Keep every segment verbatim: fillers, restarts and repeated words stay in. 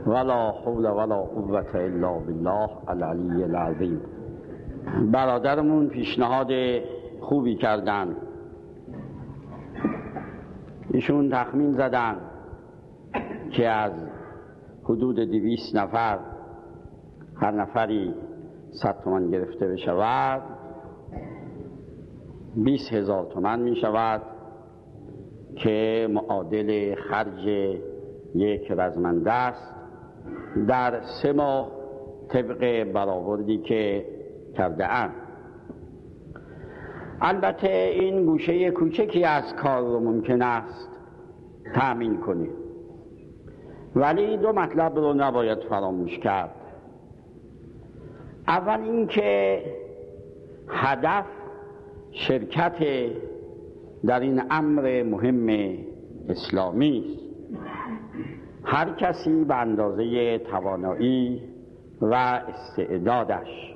ولا حول ولا قوة الا بالله العلی العظیم. برادرمون پیشنهاد خوبی کردن. ایشون تخمین زدن که از حدود دویست نفر هر نفری صد تومان گرفته بشود، بیست هزار تومان می شود که معادل خرج یک رزمنده است در سه ماه طبق برآوردی که کرده اند. البته این گوشه کوچکی از کار رو ممکن است تأمین کنید، ولی دو مطلب رو نباید فراموش کرد. اول اینکه هدف شرکت در این امر مهم اسلامی است. هر کسی به اندازه توانایی و استعدادش.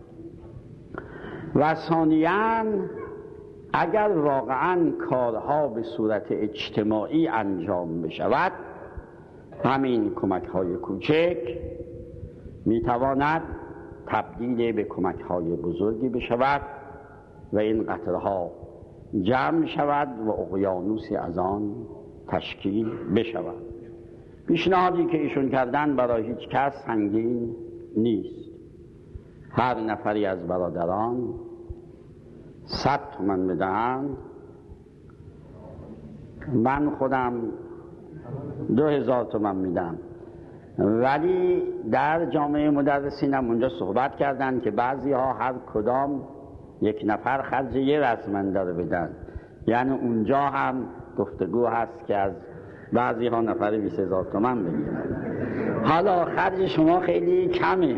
و ثانیاً اگر واقعاً کارها به صورت اجتماعی انجام بشود، همین کمک های کوچک میتواند تبدیل به کمک های بزرگی بشود و این قطرها جمع شود و اقیانوسی از آن تشکیل بشود. پیشنهادی که ایشون کردن برای هیچ کس سنگین نیست. هر نفری از برادران صد تومن بدهند، من خودم دو هزار تومن میدم. ولی در جامعه مدرسینم اونجا صحبت کردن که بعضی ها هر کدام یک نفر خرج یه رزمنده رو بدن، یعنی اونجا هم گفتگو هست که از بعضی ها نفر بیست هزار تومن بگیرن. حالا خرج شما خیلی کمه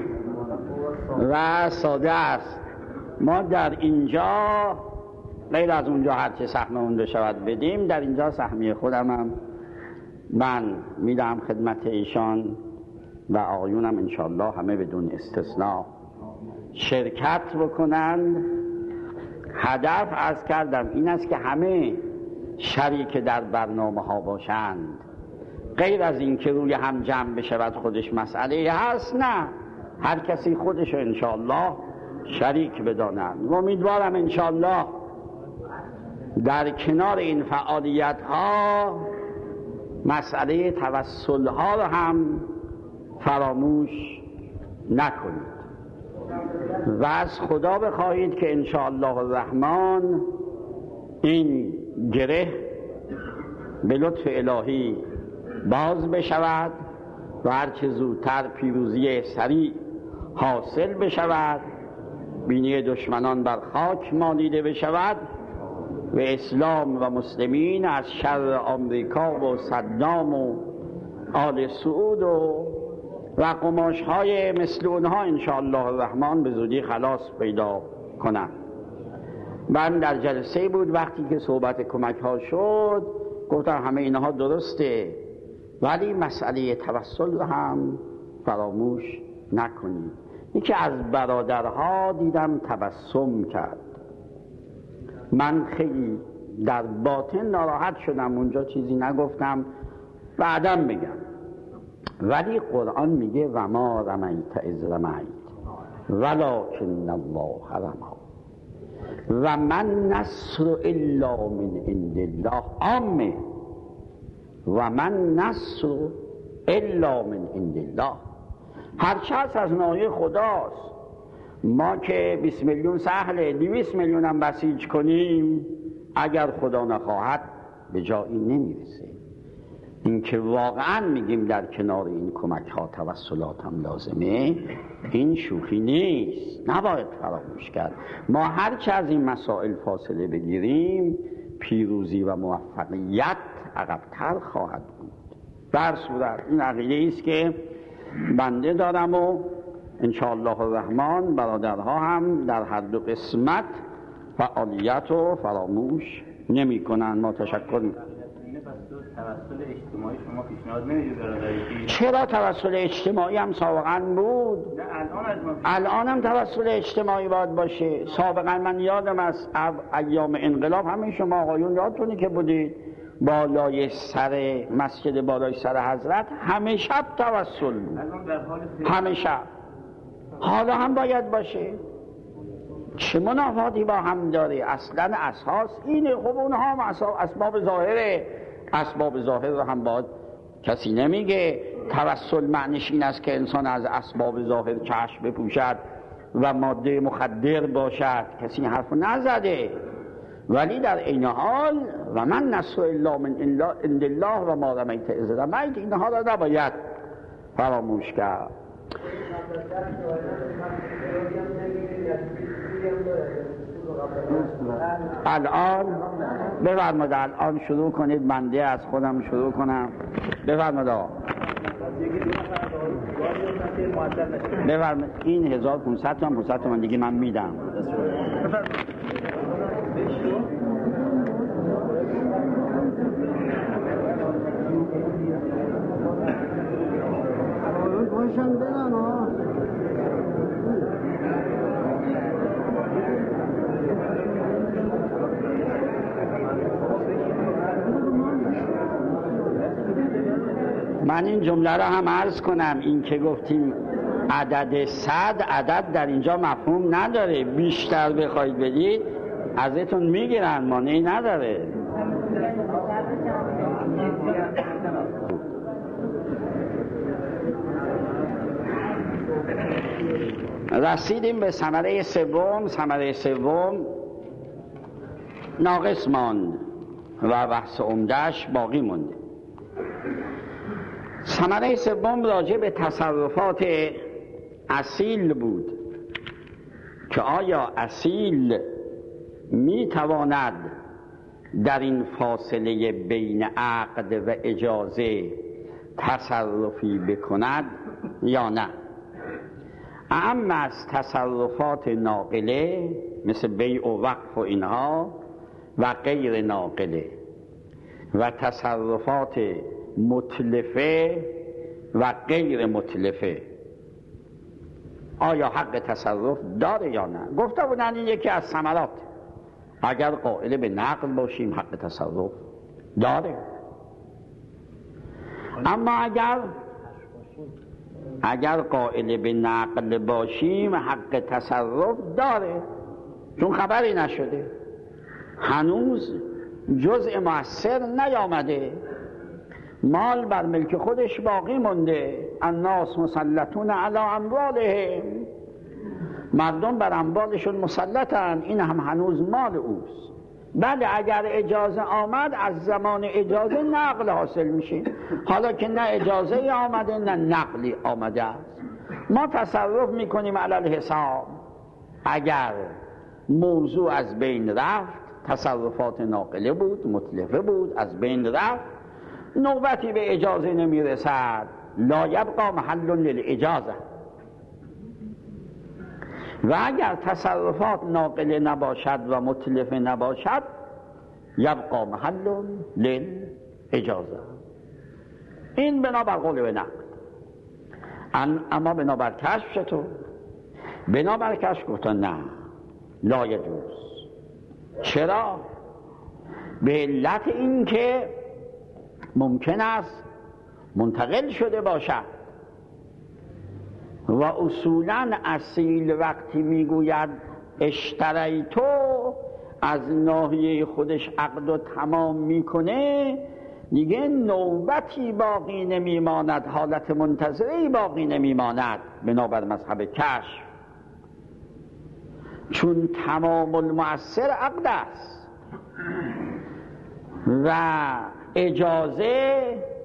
و ساده است. ما در اینجا غیر از اونجا هرچه سهممون بشود بدیم، در اینجا سهمیه خودم هم من میدم خدمت ایشان و آقایونم انشالله همه بدون استثناء شرکت بکنند. هدف عرض کردم این است که همه شریک در برنامه ها باشند، غیر از این که روی هم جمع بشود خودش مسئله هست. نه، هر کسی خودش رو انشالله شریک بدانند و امیدوارم انشالله در کنار این فعالیت ها مسئله توسل ها رو هم فراموش نکنید و از خدا بخواهید که انشاءالله الرحمن این گره به لطف الهی باز بشود و هرچه زودتر پیروزی سریع حاصل بشود، بینی دشمنان بر خاک مالیده بشود و اسلام و مسلمین از شر آمریکا و صدام و آل سعود و و قماش های مثل اونها انشاءالله الرحمن به زودی خلاص پیدا کنند. من در جلسه بود وقتی که صحبت کمک ها شد، گفتم همه اینها درسته، ولی مسئله توسل رو هم فراموش نکنید. یکی از برادرها دیدم تبسم کرد. من خیلی در باطن ناراحت شدم، اونجا چیزی نگفتم، بعدم میگم. ولی قرآن میگه و ما رمیت اذ رمیت ولکن الله رمی و من نصر الا من عند الله. عامه و من نصر الا من عند الله، هرچه هست از ناحیه خداست. ما که بیست میلیون سهله، دویست میلیون هم بسیج کنیم، اگر خدا نخواهد به جایی نمیرسه. این که واقعا میگیم در کنار این کمک ها توسلات هم لازمه، این شوخی نیست، نباید فراموش کرد. ما هرچه از این مسائل فاصله بگیریم، پیروزی و موفقیت عقب‌تر خواهد بود. در صورت این عقیده است که بنده دارم و انشاءالله الرحمن برادرها هم در هر دو قسمت فعالیت رو فراموش نمی کنن. ما تشکر می توسل اجتماعی شما پیشنهاد نمیدید برادری؟ چرا توسل اجتماعی هم سابقا بود؟ نه الان از ما الان هم توسل اجتماعی باید باشه. سابقا من یادم از ایام انقلاب همه شما آقایون یادتونه که بودید، بالای سر مسجد بالای سر حضرت همه شب توسل بود، همه شب. حالا هم باید باشه. چه منافاتی با هم داره؟ اصلا اساس اینه. خب اونها هم اسباب ظاهره، اسباب ظاهر رو هم باید کسی نمیگه. توسل معنیش این است که انسان از اسباب ظاهر چشم بپوشد و ماده مخدر باشد، کسی این حرف نزده. ولی در این حال و من نصر الا من عند الله و ما رمیت اذ رمیت، اینها را نباید فراموش کرد. الان بفرمایید، الان شروع کنید، بنده از خودم شروع کنم. بفرمایید بفرمایید این هزار و پانصد تومن پانصد تومن دیگه من میدم. من این جمله را هم عرض کنم، این که گفتیم عدد صد، عدد در اینجا مفهوم نداره. بیشتر بخواید بدید ازتون میگیرن، مانعی نداره. رسیدیم به ثمره سوم. ثمره سوم ناقص ماند و بحث عمده‌اش باقی مونده. ثمره سوم راجع به تصرفات اصیل بود که آیا اصیل میتواند در این فاصله بین عقد و اجازه تصرفی بکند یا نه. اما از تصرفات ناقله مثل بیع و وقف و اینها و غیر ناقله و تصرفات متلفه و غیر متلفه، آیا حق تصرف داره یا نه؟ گفته بودن این یکی از ثمرات. اگر قائل به نقل باشیم حق تصرف داره، اما اگر اگر قائل به نقل باشیم حق تصرف داره، چون خبری نشده، هنوز جزء مؤثر نیامده، مال بر ملک خودش باقی مونده. الناس مسلطون علی اموالهم، مردم بر اموالشون مسلطن، این هم هنوز مال اوست. بله اگر اجازه آمد از زمان اجازه نقل حاصل میشه، حالا که نه اجازه آمده نه نقلی آمده است، ما تصرف میکنیم علی الحساب. اگر موضوع از بین رفت، تصرفات ناقله بود، متلفه بود، از بین رفت، نوبتی به اجازه نمیرسد، لا یبقى محل للاجازه. و اگر تصرفات ناقله نباشد و متلفه نباشد، یبقى محل للاجازه. این بنابر قول به نقل. اما بنابر کشف چطور؟ بنابر کشف گفتن نه، لا یجوز. چرا؟ به علت این که ممکن است منتقل شده باشد و اصولاً اصیل وقتی میگوید اشتریتو از ناحیه خودش عقد و تمام میکنه، دیگه نوبتی باقی نمیماند، حالت منتظری باقی نمیماند بنابر مذهب کشف، چون تمام المؤثر عقد است و اجازه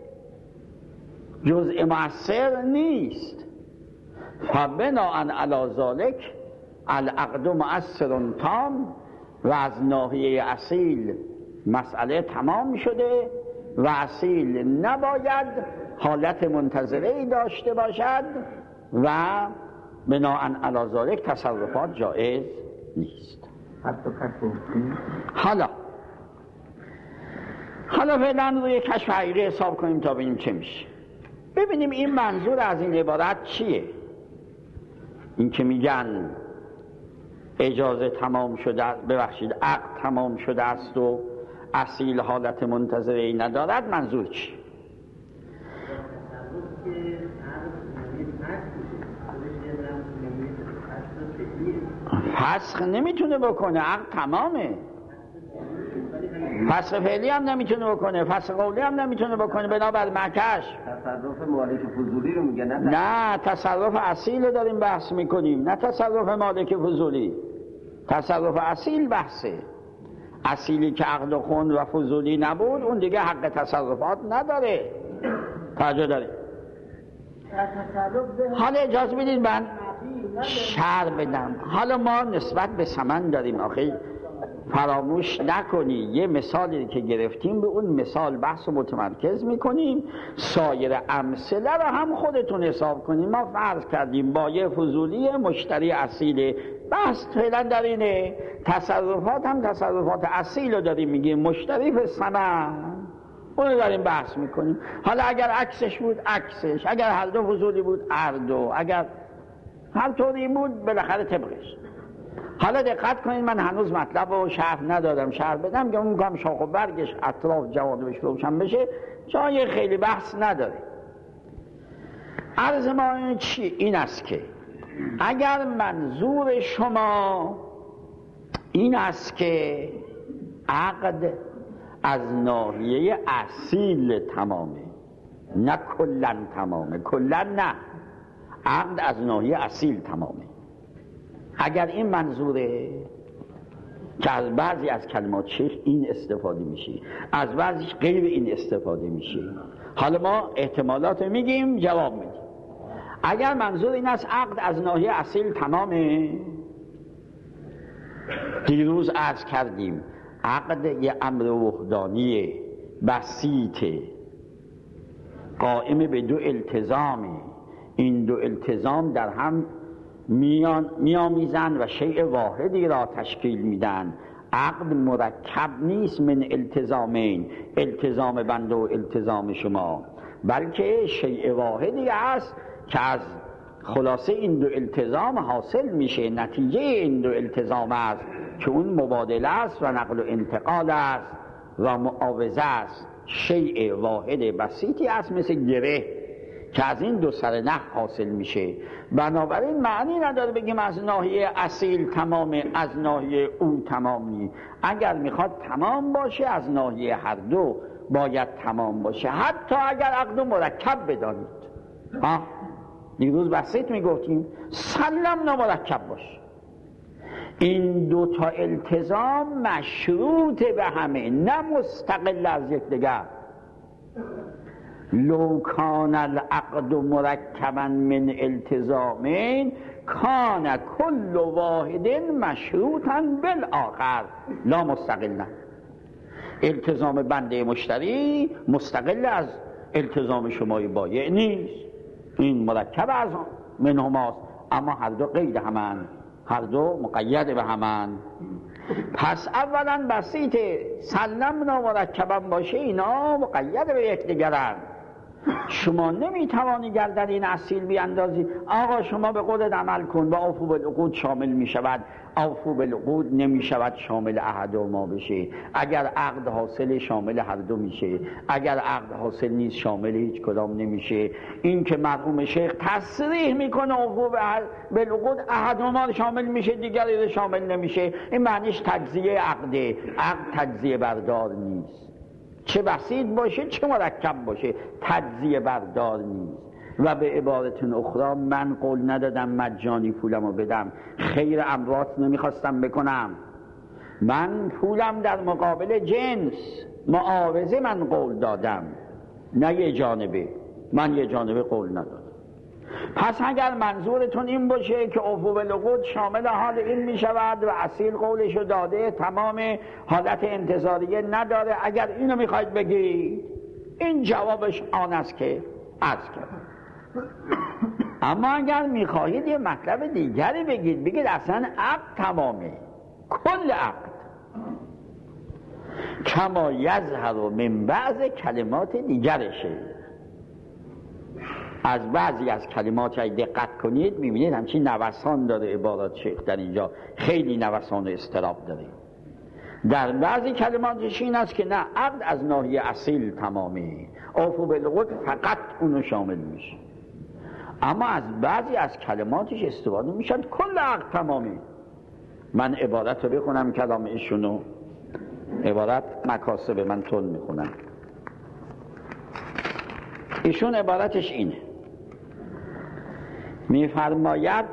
جزء مؤثر نیست. فبناء علی ذلک العقد مؤثر تام، و از ناحیه اصیل مسئله تمام شده و اصیل نباید حالت منتظره داشته باشد و بناء علی ذلک تصرفات جایز نیست. حالا حالا فعلا روی کشف حقیقی حساب کنیم تا ببینیم چه میشه. ببینیم این منظور از این عبارت چیه. این که میگن اجازه تمام شده، ببخشید عقد تمام شده است و اصیل حالت منتظره ندارد منظور چی؟ فسخ نمیتونه بکنه، عقد تمامه. فسخ فعلی هم نمیتونه بکنه، فسخ قولی هم نمیتونه بکنه، بنابر مکش. تصرف مالک فضولی رو میگه؟ نه نه، تصرف اصیل رو داریم بحث میکنیم، نه تصرف مالک فضولی. تصرف اصیل بحثه. اصیلی که عقد و خون و فضولی نبود اون دیگه حق تصرفات نداره. توجه داره. حالا اجازه بدید من شرح بدم. حالا ما نسبت به سمن داریم، آخه فراموش نکنی یه مثالی که گرفتیم به اون مثال بحث متمرکز میکنیم، سایر امثله رو هم خودتون حساب کنیم. ما فرض کردیم با یه فضولی مشتری اصیله، بحث فعلا در اینه. تصرفات هم تصرفات اصیل رو داریم میگیم، مشتری به سمن اون رو داریم بحث میکنیم. حالا اگر عکسش بود عکسش، اگر هر دو فضولی بود هر دو، اگر هر طوری بود بالاخره طبقش. حالا دقت کنید، من هنوز مطلب رو شرح ندادم، شرح بدم که اون میگم شاخ و برگش اطراف جوانبش روشن بشه، جای خیلی بحث نداره. عرض ما این چی؟ این است که اگر منظور شما این است که عقد از ناحیه اصیل تمامه، نه کلن تمامه، کلن نه، عقد از ناحیه اصیل تمامه، اگر این منظوره که از بعضی از کلمات شیخ این استفاده میشه، از بعضیش غیر این استفاده میشه، حالا ما احتمالات میگیم جواب میدیم. اگر منظور این است عقد از ناحیه اصیل تمامه، دیروز عرض کردیم عقد یه امر وحدانی بسیطه قائم به دو التزامه، این دو التزام در هم میان میامیزن و شیء واحدی را تشکیل میدن. عقد مرکب نیست من التزامین، التزام بنده و التزام شما، بلکه شیء واحدی است که از خلاصه این دو التزام حاصل میشه. نتیجه این دو التزام است که اون مبادله است و نقل و انتقال است و معاوضه است. شیء واحد بسیطی است مثل گره که از این دو سر نخ حاصل میشه. بنابراین معنی نداره بگیم از ناحیه اصیل تمامه، از ناحیه او تمام نیست. اگر میخواد تمام باشه از ناحیه هر دو باید تمام باشه، حتی اگر عقد مرکب بدانید. ها دیروز بسیط میگفتیم سلم نامرکب باشه، این دو تا التزام مشروط به همه، نه مستقل از یکدیگر. لو کان العقد مرکبا من التزامین کان کل واحد مشروطا بالآخر لا مستقلا. التزام بنده مشتری مستقل از التزام شمای بایع نیست، این مرکب از منهماست، اما هر دو قید همن، هر دو مقید به همن. پس اولا بسیطه سلمنا مرکبا باشه، اینا مقید به یکدیگرن. شما نمیتوانی گردن این اصیل بیاندازی آقا شما به قولت عمل کن و اوفو بالعقود شامل میشود، اوفو بالعقود نمیشود شامل احد و ما بشه. اگر عقد حاصل شامل هر دو میشه، اگر عقد حاصل نیست شامل هیچ کدام نمیشه. این که مرحوم شیخ تصریح میکنه اوفو بالعقود احد و ما شامل میشه دیگری شامل نمیشه، این معنیش تجزیه عقده. عقد تجزیه بردار نیست، چه بسیط باشه چه مرکب باشه، تجزیه بردار نیست. و به عبارت اخرى من قول ندادم مجانی پولمو بدم، خیر اموات نمیخواستم بکنم، من پولم در مقابل جنس معاوضه من قول دادم، نه یه جانبه، من یه جانبه قول ندادم. پس اگر منظورتون این باشه که اوفو بالعقود شامل حال این می شود و اصیل قولشو داده تمام حالت انتظاریه نداره، اگر اینو میخواید بگید این جوابش آن است که عرض کرد. اما اگر میخواهید یه مطلب دیگری بگید، بگید اصلا عقد تمامه، کل عقد کما یظهر من بعض کلمات دیگرشه. از بعضی از کلمات های دقت کنید میبینید همچین نوسان داره عبارات شیخ در اینجا، خیلی نوسان و اضطراب داره. در بعضی کلماتش این است که نه، عقد از ناحیه اصیل تمامه، اوفو بالعقود فقط اونو شامل میشه. اما از بعضی از کلماتش استفاده میشن کل عقد تمامه. من عبارت رو بخونم کلام ایشونو، عبارت مکاسب من تون میخونم. ایشون عبارتش اینه، میفرماید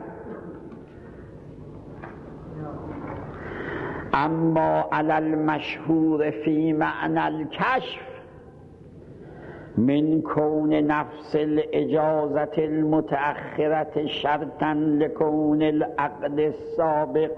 اما علی المشهور فی معنی الکشف من کون نفس الاجازت المتأخرت شرطا لکون العقد السابق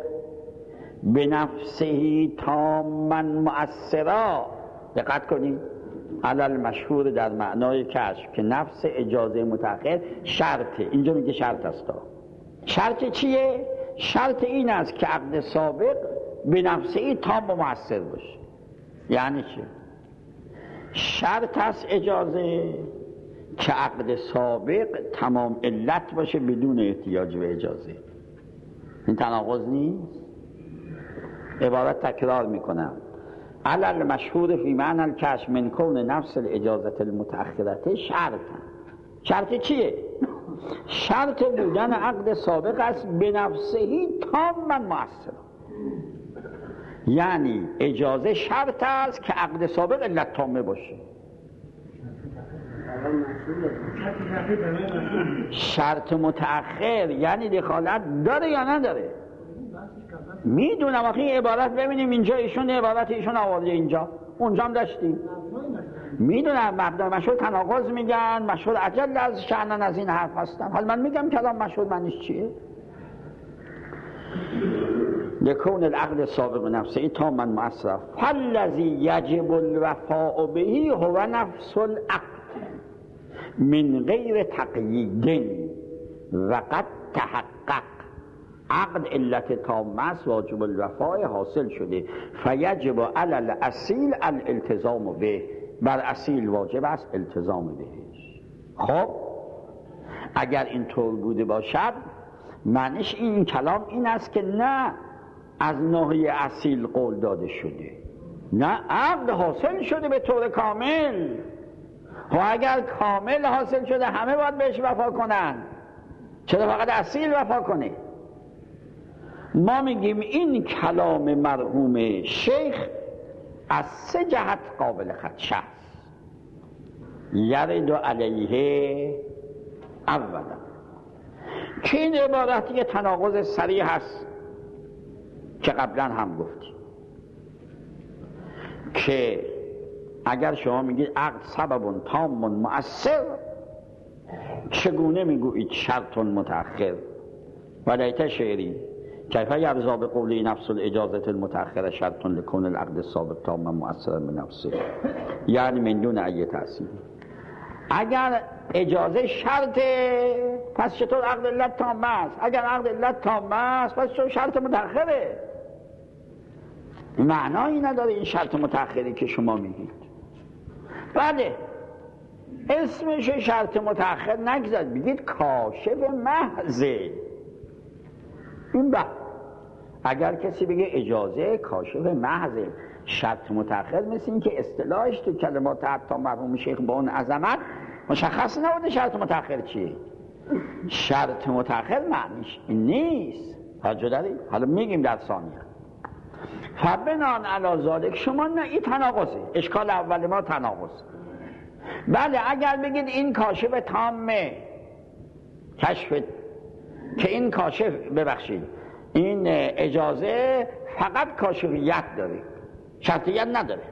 بنفسه تاما مؤثرا. دقت کنید، علی المشهور در معنای کشف که نفس اجازه متأخر شرطه، اینجا میگه شرط است. شرط چیه؟ شرط این است که عقد سابق به نفسه تام و مؤثر باشه. یعنی چه؟ شرط است اجازه که عقد سابق تمام علت باشه بدون احتیاج به اجازه. این تناقض نیست؟ عبارت تکرار میکنم، علی المشهور فی معنی الکشف من کون نفس الاجازت المتأخرت شرطا. شرط چیه؟ شرط بودن عقد سابق است به نفسه تاما مؤثر. یعنی اجازه شرط است که عقد سابق علت تامه باشه. شرط متأخر یعنی دخالت داره یا نداره؟ میدونم آخه این عبارت ببینیم اینجا ایشون عبارت ایشون آورده اینجا، اونجا هم داشتیم. میدونم مبدا مشهور تناقض میگن، مشهور عجل از شأنن از این حرف هستن. حالا من میگم کلام مشهور معنیش چیه؟ لکون العقد سابق نفسه تاما مؤثر فالذی یجب الوفاء به هو نفس العقد من غیر تقیید و قد تحقق. عقد علت تامه است، واجب الوفاء حاصل شده، فیجب علی الاصیل الالتزام به، بر اصیل واجب است التزام بهش. خب اگر اینطور بوده باشد معنیش این کلام این است که نه از ناحیه اصیل قول داده شده، نه عقد حاصل شده به طور کامل. و اگر کامل حاصل شده همه باید بهش وفا کنن، چرا فقط اصیل وفا کنه؟ ما میگیم این کلام مرحوم شیخ از سه جهت قابل خدشه است. یرد علیه اولا که این عبارت یه تناقض صریح هست که قبلا هم گفتیم که اگر شما میگید عقد سبب تام مؤثر، چگونه میگویید شرط متأخر؟ ولیت شعری کیف یرضا به قولی نفس الاجازت المتأخر شرط لکون العقد السابق تاما مؤثرا بنفسه، یعنی من دون ای تأثیر. اگر اجازه شرطه پس چطور عقد علت تامه است؟ اگر عقد علت تامه است پس چطور شرط متأخره؟ معنایی نداره این شرط متأخری که شما میگید. بله اسمش شرط متأخر نگذارید، بگید کاشف محضه. این بعد اگر کسی بگه اجازه کاشف محضه شرط متأخر، مثل این که اصطلاحش تو کلمات حتی مرحوم شیخ با اون عظمت مشخص نبوده شرط متأخر چیه. شرط متأخر معنیش این نیست. توجه دارید؟ حالا میگیم در ثانیه. فبنان علی ذالک شما نه، این تناقضه. اشکال اول ما تناقض. بله اگر بگید این کاشف تامه، کشف که این کاشف ببخشید این اجازه فقط کاشفیت داره، شرطیت نداره،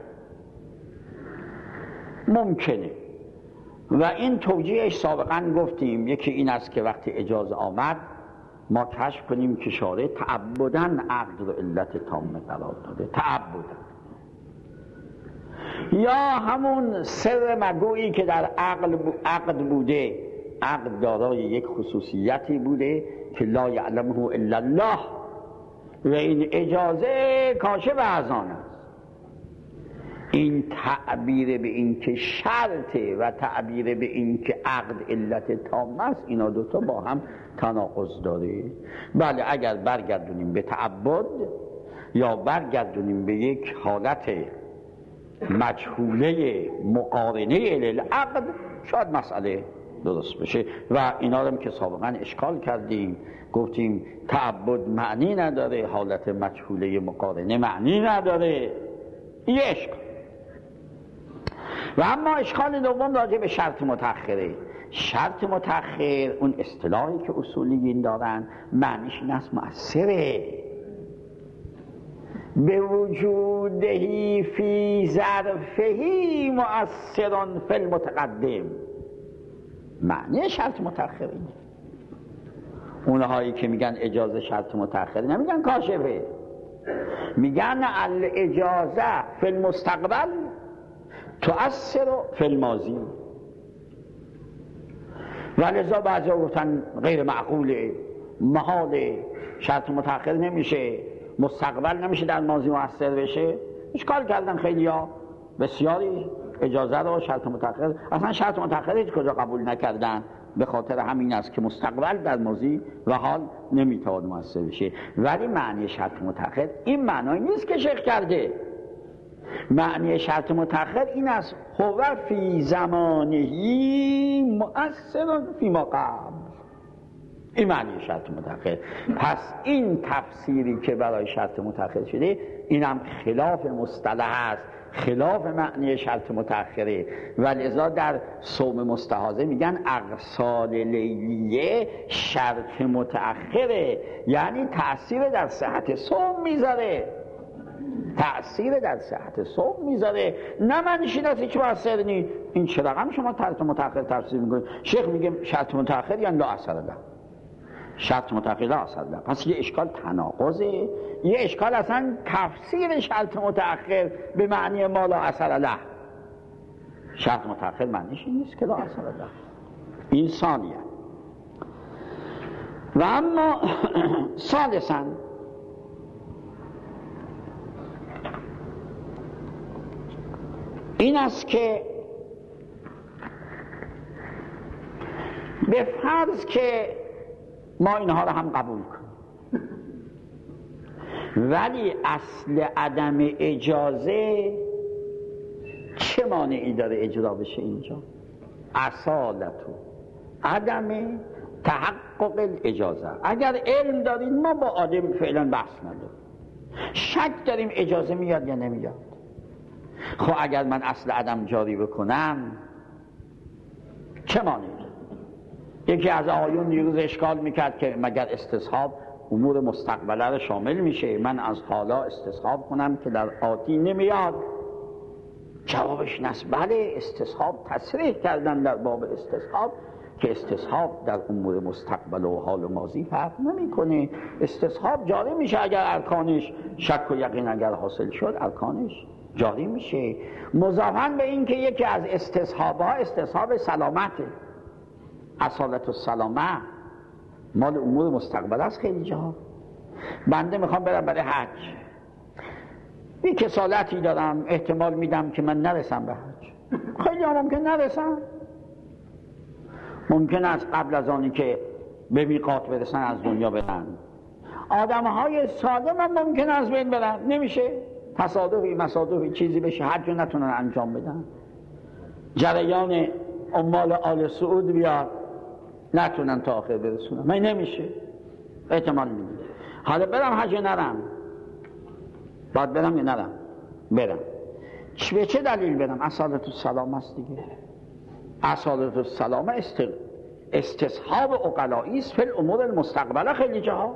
ممکنه. و این توجیهش سابقا گفتیم، یکی این است که وقتی اجازه آمد ما کشف کنیم که شارع تعبداً عقد رو علت تامه قرار داده، تعبداً. یا همون سر مگویی که در عقل عقد بوده، عقد دارای یک خصوصیتی بوده که لا یعلمه الا الله و این اجازه کاشف از آن است. این تعبیر به این که شرطه و تعبیر به این که عقد علت تام است، اینا دوتا با هم تناقض داره. بله اگر برگردونیم به تعبد، یا برگردونیم به یک حالت مجهوله مقارنه للعقد، شاید مسئله درست بشه. و اینا رو که سابقا اشکال کردیم، گفتیم تعبد معنی نداره، حالت مجهوله مقارنه معنی نداره، این اشکال. و اما اشکال دوم راجع به شرط متأخره. شرط متأخر اون اصطلاحی که اصولیین دارن معنیش این است مؤثره، به وجودهی فی ظرفهی مؤثران فی المتقدم. معنی شرط متأخر اینه. اونهایی که میگن اجازه شرط متأخر نمیگن کاشفه، میگن الاجازه فی المستقبل تؤثر فی الماضی. ولذا بعضی گفتن غیر معقوله، محاله، شرط متأخر نمیشه، مستقبل نمیشه در ماضی مؤثر بشه. اشکال کردن خیلی ها، بسیاری اجازه رو شرط متأخر، اصلا شرط متأخر هیچ کجا قبول نکردن، به خاطر همین است که مستقبل در ماضی و حال نمیتواند مؤثر بشه. ولی معنی شرط متأخر این معنی نیست که شیخ کرده. معنی شرط متأخر این است هو فی زمانهی مؤثر فی ما قبل. این معنی شرط متأخر. پس این تفسیری که برای شرط متأخر شده اینم خلاف مصطلح است، خلاف معنی شرط متأخره. ولذا در صوم مستحاضه میگن اغسال لیلیه شرط متأخره، یعنی تأثیر در صحت صوم میذاره، تأثیر در صحت صوم میذاره. نه منش این است هیچ مؤثر نیست. این چه رقم شما شرط متأخر تفسیر میکنید؟ شیخ میگه شرط متأخر یعنی لا اثر له، شرط متأخر لا اثر له. پس یه اشکال تناقضه، یه اشکال اصلا تفسیر شرط متأخر به معنی ما لا اثر له. شرط متأخر معنیش این نیست که لا اثر له. این ثانیه. و اما ثالثاً این است که به فرض که ما اینها رو هم قبول کنیم، ولی اصل عدم اجازه چه مانعی داره اجرا بشه اینجا؟ اصالتو عدم تحقق الاجازه. اگر علم داریم ما با آدم فعلا بحث نداریم، شک داریم اجازه میاد یا نمیاد. خب اگر من اصل عدم جاری بکنم چه مانعی؟ یکی از آیون دیروز اشکال میکرد که مگر استصحاب امور مستقبله رو شامل میشه؟ من از حالا استصحاب کنم که در آتی نمیاد. جوابش این است بله، استصحاب تصریح کردن در باب استصحاب که استصحاب در امور مستقبل و حال و ماضی فرق نمیکنه. استصحاب جاری میشه اگر ارکانش شک و یقین اگر حاصل شد ارکانش جاری میشه. مضافاً به این که یکی از استصحابها استصحاب سلامته، اصالت السلامه مال امور مستقبل است. خیلی جاها بنده میخوام برم برای حج، این کسالتی دارم، احتمال میدم که من نرسم به حج. خیلی ها ممکن نرسم، ممکن است قبل از آنی که به میقات برسن از دنیا برن. آدم های سالم هم ممکن است بین برن، نمیشه، تصادفی مصادفی چیزی بشه حج رو نتونن انجام بدن. جریان عمال آل سعود بیاد نتونن تا آخر برسونن، من نمیشه، احتمال میده. حالا برم حج نرم، باید برم یا نرم؟ برم. به چه دلیل برم؟ اصالت السلام است دیگه. اصالت السلام است استصحاب عقلایی است فی الامور المستقبله. خیلی جاها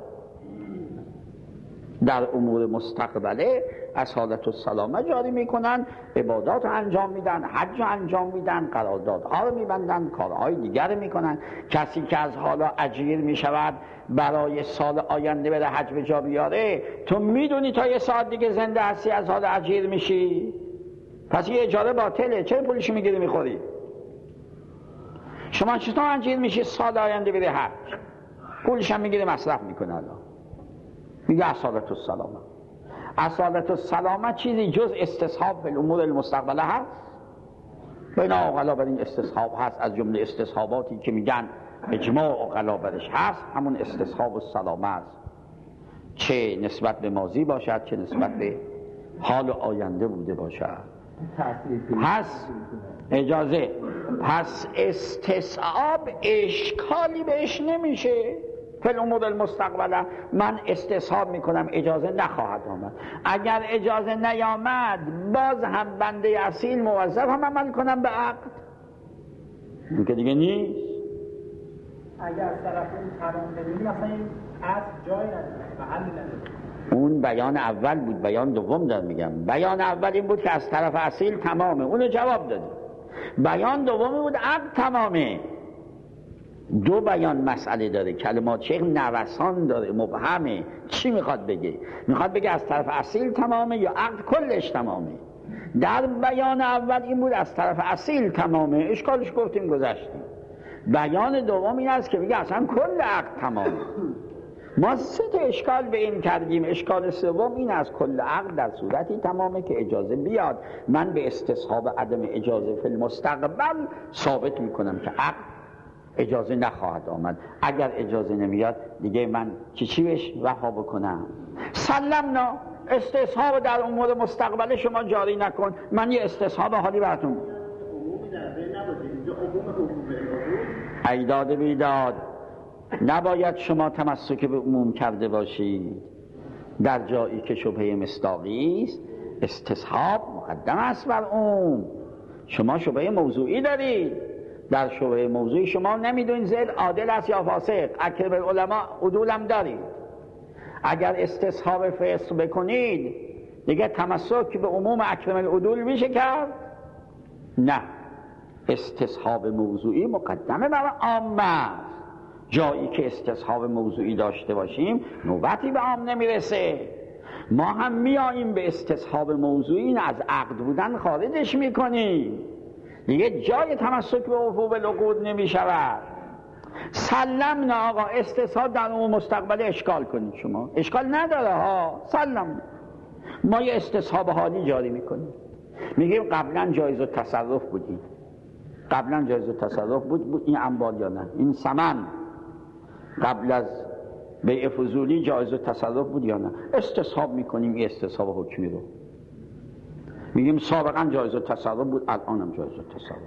در امور مستقبله اصالت السلامه جاری میکنن، عبادات انجام میدن، حج انجام میدن، قراردادها رو میبندن، کارهای دیگر میکنن. کسی که از حالا اجیر میشود برای سال آینده بره حج به جا بیاره، تو میدونی تا یه ساعت دیگه زنده هستی از حالا اجیر میشی، پس یه اجاره باطله، چرا پولش میگیری میخوری؟ شما چطور اجیر میشی سال آینده بره حج؟ پولش هم میگیری مصرف میکنه. الان میگه اصالت السلامه. اصالت السلامه چیزی جز استصحاب به امور المستقبله هست؟ بنا عقلا بر این استصحاب هست. از جمله استصحاباتی که میگن اجماع عقلا برش هست همون استصحاب السلامه است. چه نسبت به ماضی باشد چه نسبت به حال آینده بوده باشد. پس اجازه پس استصحاب اشکالی بهش نمیشه. فی امور المستقبله من استصحاب میکنم اجازه نخواهد آمد، اگر اجازه نیامد باز هم بنده اصیل موظفم عمل کنم به عقد. این که دیگه نیست. اگر از طرف اون تمام ببینیم مثلا این عقد جای نداره و حل نداره. اون بیان اول بود. بیان دوم دارم میگم. بیان اول این بود که از طرف اصیل تمامه، اونو جواب دادی. بیان دومی بود عقد تمامه. دو بیان مسئله داره، کلمات شیخ نوسان داره، مبهمه. چی میخواد بگه؟ میخواد بگه از طرف اصیل تمامه یا عقد کلش تمامه؟ در بیان اول این بود از طرف اصیل تمامه، اشکالش گفتیم گذشتیم. بیان دوم این است که میگه اصلا کل عقد تمامه. ما سه تا اشکال به این کردیم. اشکال سوم این از کل عقد در صورتی تمامه که اجازه بیاد. من به استصحاب عدم اجازه فی المستقبل ثابت میکنم که عقد اجازه نخواهد آمد. اگر اجازه نمیاد دیگه من چی چی بهش وفا بکنم؟ سلمنا استصحاب در امور مستقبل شما جاری نکن، من یه استصحاب حالی براتون. ایداد بیداد نباید شما تمسک به عموم کرده باشید. در جایی که شبهه مصداقی است استصحاب مقدم است بر عموم. شما شبهه موضوعی دارید، در شبهه موضوعی شما نمیدونید زید عادل است یا فاسق. اکرم العلماء عدولم دارید. اگر استصحاب فسق بکنید دیگه تمسک به عموم اکرم العدول میشه کرد؟ نه، استصحاب موضوعی مقدمه بر عامه. جایی که استصحاب موضوعی داشته باشیم نوبتی به عام نمیرسه. ما هم میاییم به استصحاب موضوعی از عقد بودن خارجش میکنیم، دیگه جای تمسک به عفو بالعقود نمیشود. سلمنا آقا استصحاب در اون مستقبل اشکال کنید. شما اشکال نداره ها، سلم. ما یه استصحاب حالی جاری میکنیم، میگیم قبلا جایز التصرف بودیم، قبلا جایز التصرف بود بود این انبار یا نه، این ثمن قبل از بیع فضولی جایز التصرف بود یا نه. استصحاب میکنیم این استصحاب حکمی رو، میگیم سابقا جایز التصرف بود الانم جایز التصرف.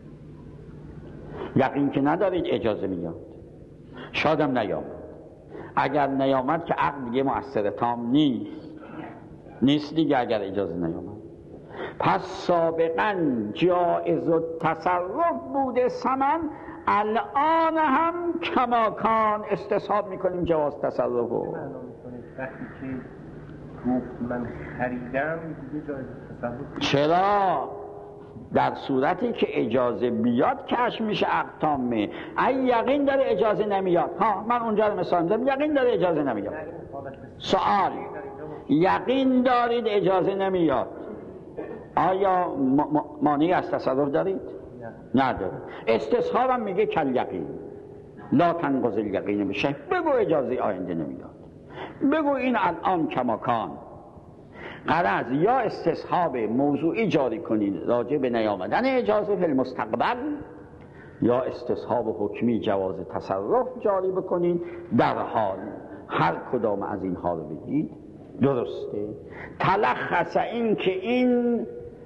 یقین که ندارید اجازه میاد، شادم نیامد. اگر نیامد که عقد دیگه مؤثر تام نیست نیست دیگه اگر اجازه نیامد. پس سابقا جایز التصرف بوده ثمن، الان هم کماکان استصحاب میکنیم جواز تصرف رو. وقتی که گفت من خریدم دیگه جایز تصرف. چرا؟ در صورتی که اجازه بیاد کش میشه عقد تامه. ای یقین داره اجازه نمیاد، ها من اونجا رو مثال میزنم، یقین داره اجازه نمیاد. سوال، یقین دارید اجازه نمیاد، آیا مانعی از تصرف دارید؟ نه نداره. استصحاب هم میگه کل یقین لا تنقض الیقین بشه. بگو اجازه آینده نمیاد، بگو این الان کماکان. غرض یا استصحاب موضوعی جاری کنید راجع به نیامدن اجازه فی المستقبل، یا استصحاب حکمی جواز تصرف جاری بکنید. در حال هر کدام از اینها رو بگید درسته. تلخص این که این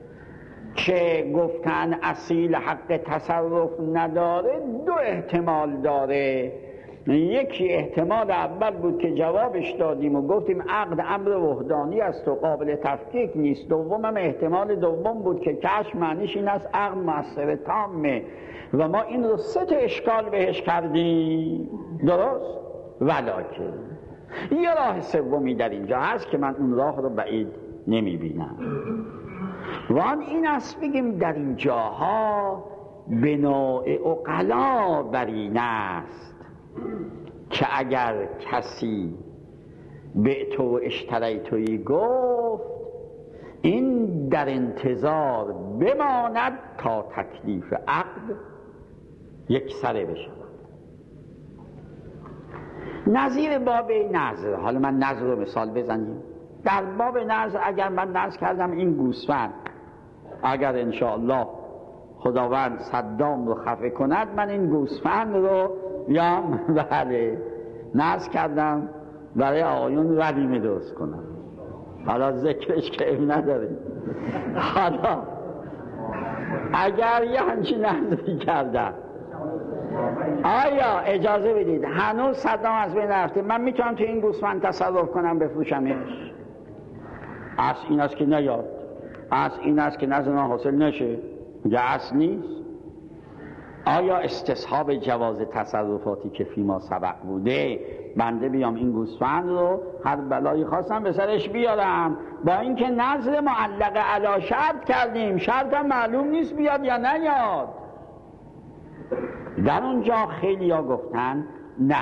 که گفتن اصیل حق تصرف نداره دو احتمال داره. یکی احتمال اول بود که جوابش دادیم و گفتیم عقد امر وحدانی است و قابل تفکیک نیست. دوم هم احتمال دوم بود که کش معنیش این است عقد مؤثر تامه و ما این رو سه تا اشکال بهش کردیم. درست؟ ولکن یه راه سومی در اینجا هست که من اون راه رو بعید نمی بینم. وان این است بگیم در این جاها بناء عقلا بر این است که اگر کسی بعت و اشتریتویی گفت این در انتظار بماند تا تکلیف عقد یک سره بشود. نظیر باب نظر، حالا من نظر رو مثال بزنیم. در باب نظر اگر من نظر کردم این گوسفند اگر انشاءالله خداوند صدام رو خفه کند من این گوسفند رو بیام بله نظر کردم برای آقایون ردیمه درست کنم. حالا ذکرش که اب نداریم. حالا اگر یه همچین نظری کردم، آیا اجازه بدید هنوز صدام از بین رفته، من میتونم تو این گوسفند تصرف کنم بفروشمش؟ از این است که نیاد، از این است که نزد من حاصل نشه، میگه اصل نیست. آیا استصحاب جواز تصرفاتی که فیما سبق بوده، بنده بیام این گوسفند رو هر بلایی خواستم به سرش بیارم، با اینکه نظر معلق علی شرط کردیم، شرط هم معلوم نیست بیاد یا نیاد. در اونجا خیلی ها گفتن نه،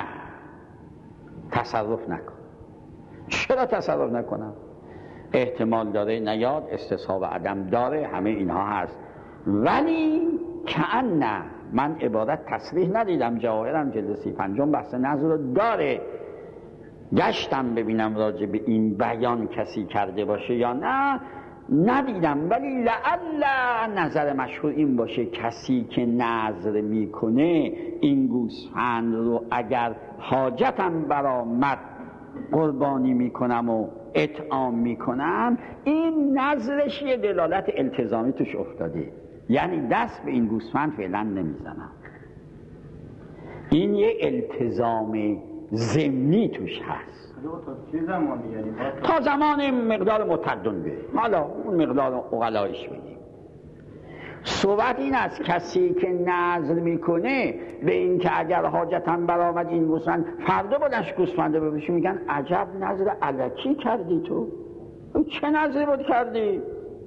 تصرف نکن. چرا تصرف نکنم؟ احتمال داره نیاد، استصحاب عدم داره، همه اینها هست. ولی کأن نه، من عبارت تصریح ندیدم، جواهرم جلد سی پنجم بحث نظر رو داره، گشتم ببینم راجع به این بیان کسی کرده باشه یا نه، ندیدم. ولی لعل نظر مشهور این باشه کسی که نظر میکنه این گوسفند رو اگر حاجتم برآمد قربانی میکنم و اطعام میکنم، این نظرش یه دلالت التزامی توش افتاده، یعنی دست به این گوسفند فعلا نمیزنم. این یه التزام ضمنی توش هست. چه زمانی؟ یعنی تا زمان مقدار متعدن به، حالا اون مقدار اقلایش بگیم. صحبت این است کسی که نظر میکنه به این که اگر حاجتم برآمد این گوسفند، فردا بودنش گوسفنده ببیشی، میگن عجب نظر الکی کردی تو، چه نظری بود کردی؟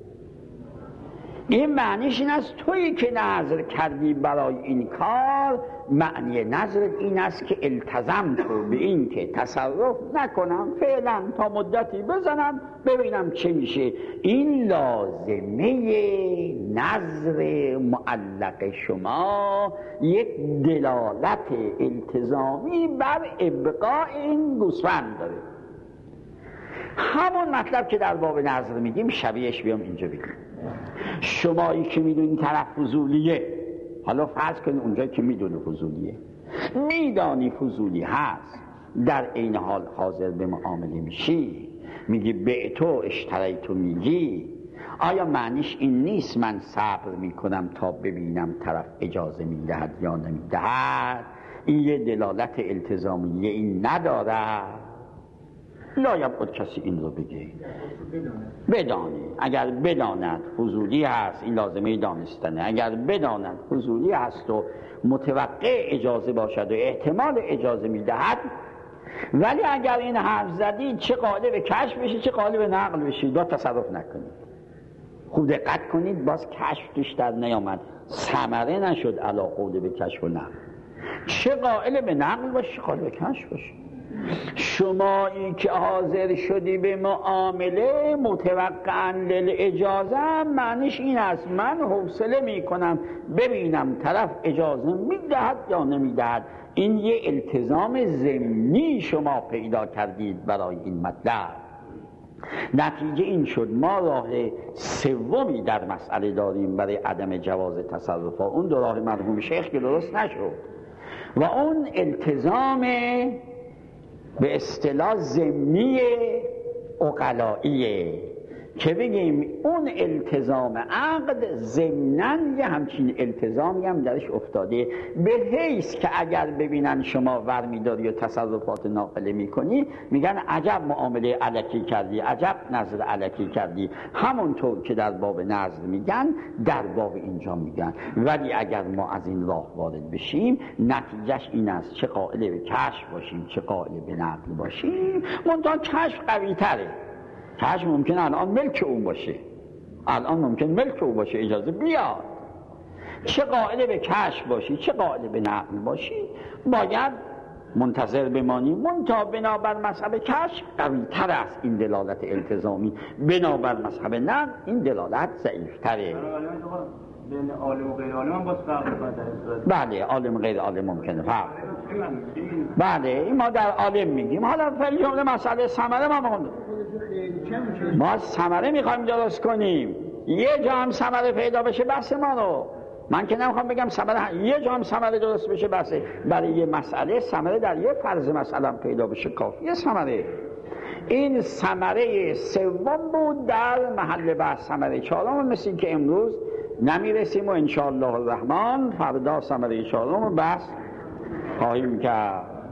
این معنیش این است تویی که نظر کردی برای این کار، معنی نظر این است که التزام تو به این که تصرف نکنم فعلا تا مدتی بزنم ببینم چه میشه. این لازمه نظر معلق شما یک دلالت التزامی بر ابقاء این گوسفند داره. همون مطلب که در باب نظر میگیم شبیهش بیام اینجا بگیم. شمایی که میدونی طرف فضولیه، حالا فرض کنید اونجایی که میدونی فضولیه، میدانی فضولی هست، در این حال حاضر به معامله میشی، میگی به تو اشتری تو میگی، آیا معنیش این نیست من صبر میکنم تا ببینم طرف اجازه میدهد یا نمیدهد؟ این یه دلالت التزامیه این نداره؟ لا یبعد کسی این رو بگه، بدانی. اگر بداند فضولی هست، این لازمه دانستنه، اگر بداند فضولی هست و متوقع اجازه باشد و احتمال اجازه میدهد، ولی اگر این حرف زدید چه قالب کشف بشه چه قالب نقل بشه، دا تصرف نکنید. خوب دقت کنید، باز کشف توش در نیامد، ثمره نشد علا قول به کشف و نقل. چه قائل به نقل باشه چه قائل به کشف باشه. شمایی که حاضر شدی به معامله متوقعاً للاجازه، معنیش این است من حوصله میکنم ببینم طرف اجازه میدهد یا نمیدهد. این یه التزام ضمنی شما پیدا کردید برای این مطلب. نتیجه این شد ما راه سومی در مسئله داریم برای عدم جواز تصرف، اون دو راه مرحوم شیخ که درست نشد، و اون التزام به اصطلاح ضمنی عقلاییه که بگیم اون التزام عقد ضمناً یه همچین التزامی هم درش افتاده، به حیث که اگر ببینن شما ور میداری و تصرفات ناقله میکنی میگن عجب معامله الکی کردی، عجب نظر الکی کردی. همونطور که در باب نظر میگن در باب اینجا میگن. ولی اگر ما از این راه وارد بشیم نتیجهش این است چه قائل به کشف باشیم چه قائل به نقل باشیم، منتها کشف قوی تره. کشف ممکنه الان ملک اون باشه، الان ممکن ملک اون باشه، اجازه بیاد. چه قائل به کشف باشی چه قائل به نقل باشی باید منتظر بمانی. منتها بنابر مذهب کشف قوی تر است این دلالت التزامی، بنابر مذهب نقل این دلالت ضعیف تره. بین عالم و غیر عالم هم باز فرق می‌کنه. بله، عالم غیر عالم ممکنه فرق. بله، این ما در عالم میگیم. حالا فعلی جمله مسئله ثمره ما بخونیم. ما ثمره میخوایم درست کنیم، یه جا هم ثمره پیدا بشه بحث ما رو من که نمیخوام بگم ثمره یه جا هم ثمره درست بشه، بس برای یه مسئله ثمره در یه فرض مسئله پیدا بشه کافیه ثمره. این ثمره سوم بود در محل بحث. ثمره چهارم مثل که امروز نمیرسیم و انشاءالله الرحمن فردا ثمره چهارم رو بحث خواهیم کرد.